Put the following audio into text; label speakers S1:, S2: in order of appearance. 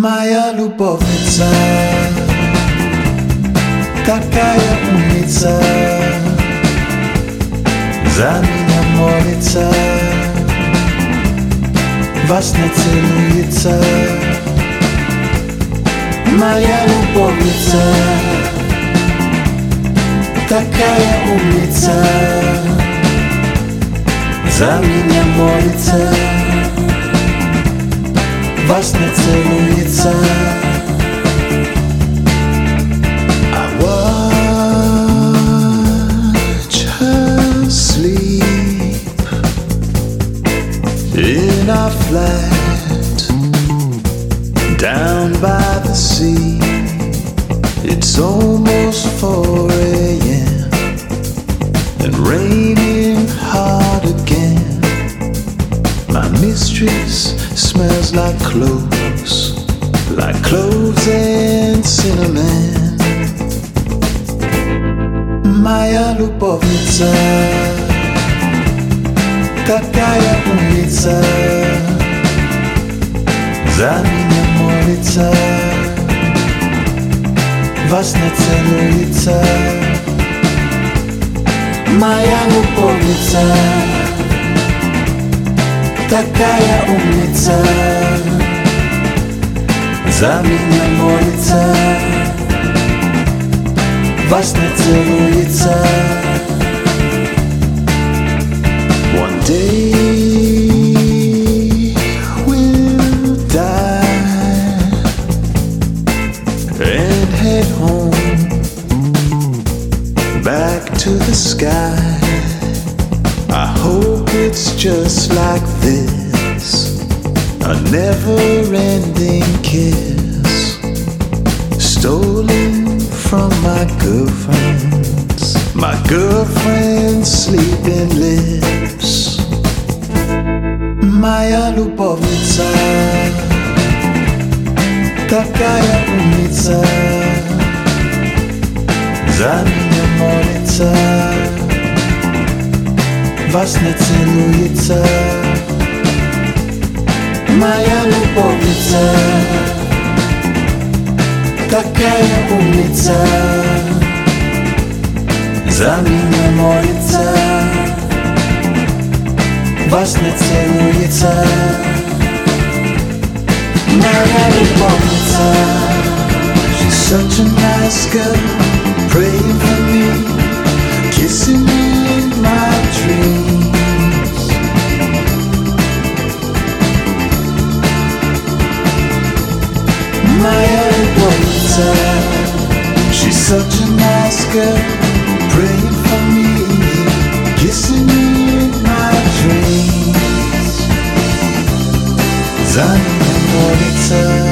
S1: Moja lubownica, taka jak umnica, zamienia molica, was nie celujca. Moja lubownica, taka jak umnica, zamienia molica, was nie celujca. I watch her sleep in our flat down by the sea. It's almost 4 a.m. and raining hard again. My mistress smells like cloves and cinnamon. Moja lubownica, taka jak umnica, zamienia molica, was nie celujca. Moja lubownica, taka jak umnica, zamienia molica, was nie celujca. One day we'll die and head home back to the sky. I hope it's just like this, a never-ending kiss, stolen from my girlfriend's sleeping lips. Moja lubownica, taka jak umnica, zamienia molica, was nie celujca. Moja lubownica, taka jak umnica, zamienia molica, was nie celujca. Moja lubownica, she's such a nice girl, praying for me, kissing me in my dreams. Moja lubownica, she's such a nice girl, praying for me, kissing me in my dreams. Zamienia molica.